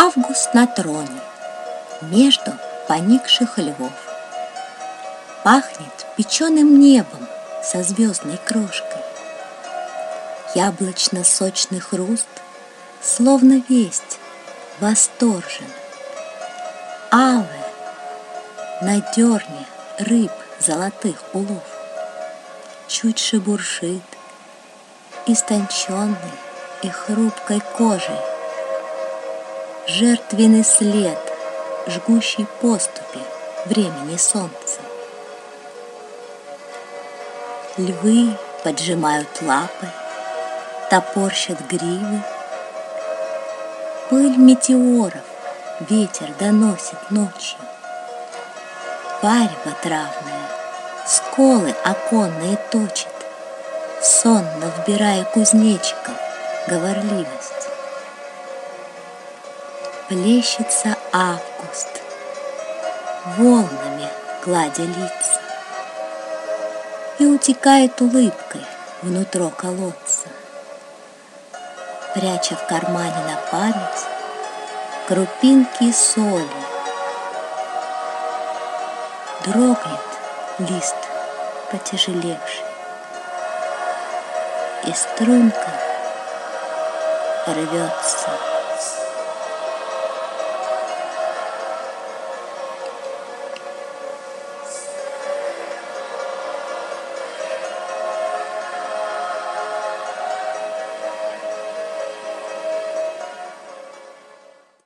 Август на троне между поникших львов. Пахнет печеным небом со звездной крошкой. Яблочно-сочный хруст, словно весть, восторжен. Аве на дерне рыб золотых улов чуть шебуршит истонченной и хрупкой кожей. Жертвенный след жгущей поступи времени солнца. Львы поджимают лапы, топорщат гривы. Пыль метеоров ветер доносит ночью. Варево травное сколы оконные точит, сонно вбирая кузнечиков говорливость. Плещется август, волнами гладя лица, и утекает улыбкой внутрь колодца, пряча в кармане на память крупинки соли. Дрогнет лист потяжелевший, и струнка рвется